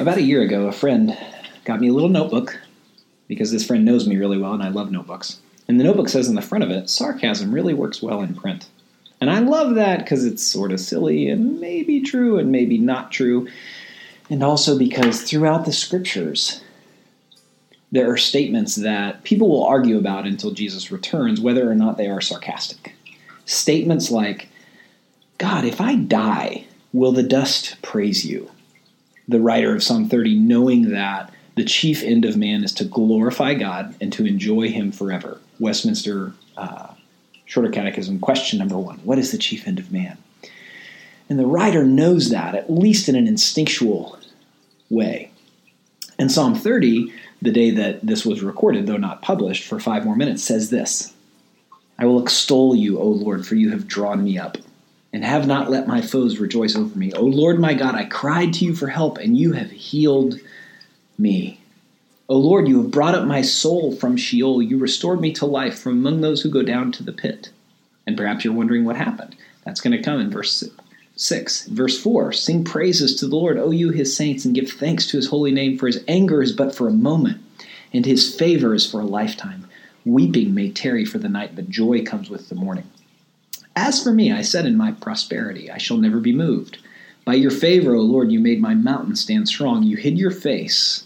About a year ago, a friend got me a little notebook because this friend knows me really well and I love notebooks. And the notebook says on the front of it, sarcasm really works well in print. And I love that because it's sort of silly and maybe true and maybe not true. And also because throughout the scriptures, there are statements that people will argue about until Jesus returns, whether or not they are sarcastic. Statements like, God, if I die, will the dust praise you? The writer of Psalm 30, knowing that the chief end of man is to glorify God and to enjoy him forever. Westminster Shorter Catechism, question number 1. What is the chief end of man? And the writer knows that, at least in an instinctual way. And Psalm 30, the day that this was recorded, though not published, for 5 more minutes, says this: I will extol you, O Lord, for you have drawn me up, and have not let my foes rejoice over me. O Lord my God, I cried to you for help, and you have healed me. O Lord, you have brought up my soul from Sheol. You restored me to life from among those who go down to the pit. And perhaps you're wondering what happened. That's going to come in verse 6. Verse 4, sing praises to the Lord, O you his saints, and give thanks to his holy name, for his anger is but for a moment, and his favor is for a lifetime. Weeping may tarry for the night, but joy comes with the morning. As for me, I said in my prosperity, I shall never be moved. By your favor, O Lord, you made my mountain stand strong. You hid your face.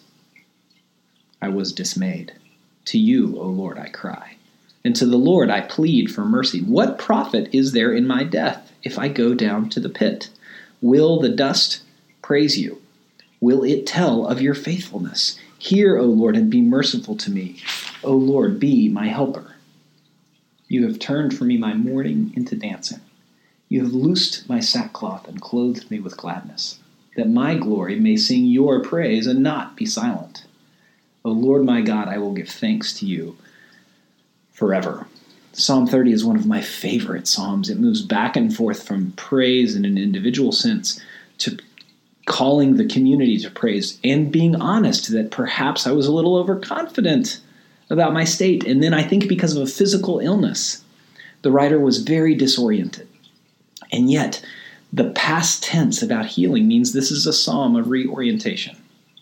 I was dismayed. To you, O Lord, I cry. And to the Lord I plead for mercy. What profit is there in my death if I go down to the pit? Will the dust praise you? Will it tell of your faithfulness? Hear, O Lord, and be merciful to me. O Lord, be my helper. You have turned for me my mourning into dancing. You have loosed my sackcloth and clothed me with gladness, that my glory may sing your praise and not be silent. O Lord my God, I will give thanks to you forever. Psalm 30 is one of my favorite psalms. It moves back and forth from praise in an individual sense to calling the community to praise and being honest that perhaps I was a little overconfident about my state. And then I think because of a physical illness, the writer was very disoriented. And yet, the past tense about healing means this is a psalm of reorientation.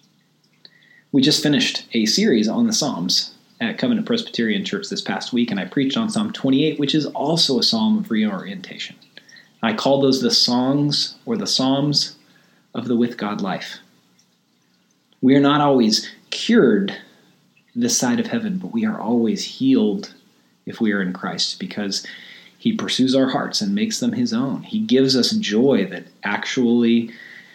We just finished a series on the Psalms at Covenant Presbyterian Church this past week, and I preached on Psalm 28, which is also a psalm of reorientation. I call those the songs or the psalms of the with God life. We are not always cured this side of heaven, but we are always healed if we are in Christ, because he pursues our hearts and makes them his own. He gives us joy that actually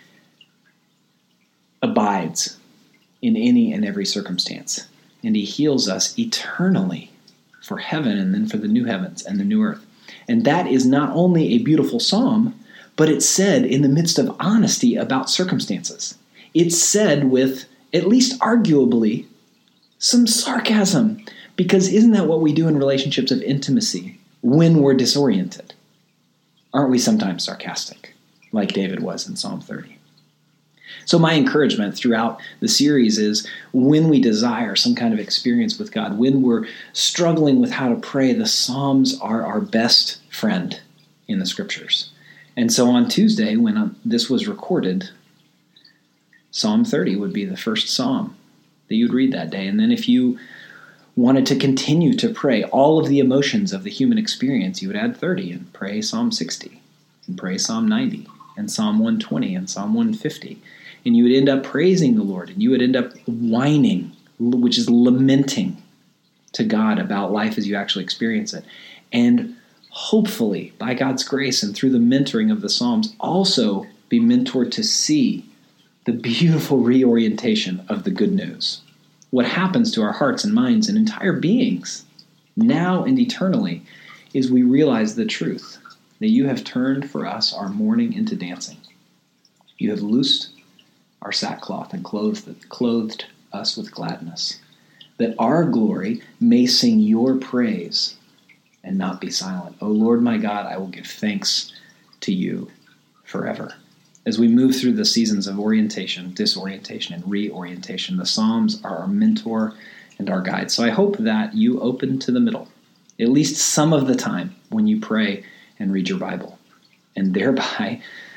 abides in any and every circumstance. And he heals us eternally for heaven and then for the new heavens and the new earth. And that is not only a beautiful psalm, but it's said in the midst of honesty about circumstances. It's said with, at least arguably, some sarcasm. Because isn't that what we do in relationships of intimacy when we're disoriented? Aren't we sometimes sarcastic, like David was in Psalm 30? So my encouragement throughout the series is when we desire some kind of experience with God, when we're struggling with how to pray, the Psalms are our best friend in the Scriptures. And so on Tuesday, when this was recorded, Psalm 30 would be the first psalm that you'd read that day. And then if you wanted to continue to pray all of the emotions of the human experience, you would add 30 and pray Psalm 60 and pray Psalm 90 and Psalm 120 and Psalm 150. And you would end up praising the Lord, and you would end up whining, which is lamenting to God about life as you actually experience it. And hopefully, by God's grace and through the mentoring of the Psalms, also be mentored to see the beautiful reorientation of the good news. What happens to our hearts and minds and entire beings, now and eternally, is we realize the truth, that you have turned for us our mourning into dancing. You have loosed our sackcloth and clothed us with gladness, that our glory may sing your praise and not be silent. O Lord my God, I will give thanks to you forever. As we move through the seasons of orientation, disorientation, and reorientation, the Psalms are our mentor and our guide. So I hope that you open to the middle, at least some of the time when you pray and read your Bible, and thereby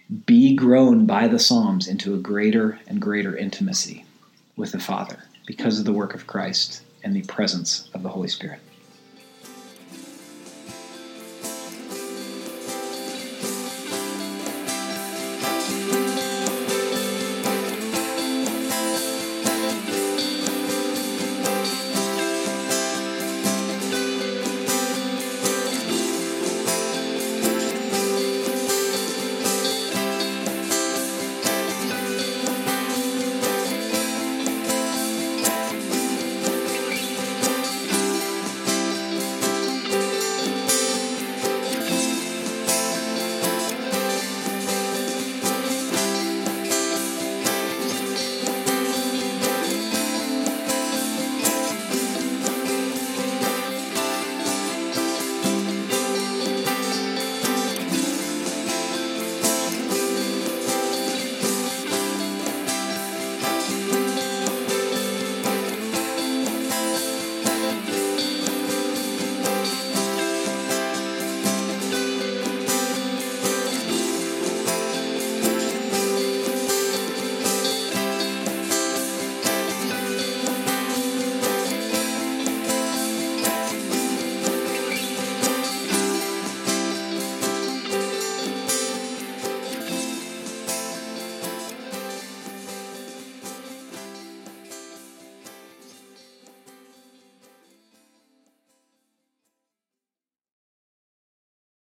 be grown by the Psalms into a greater and greater intimacy with the Father because of the work of Christ and the presence of the Holy Spirit.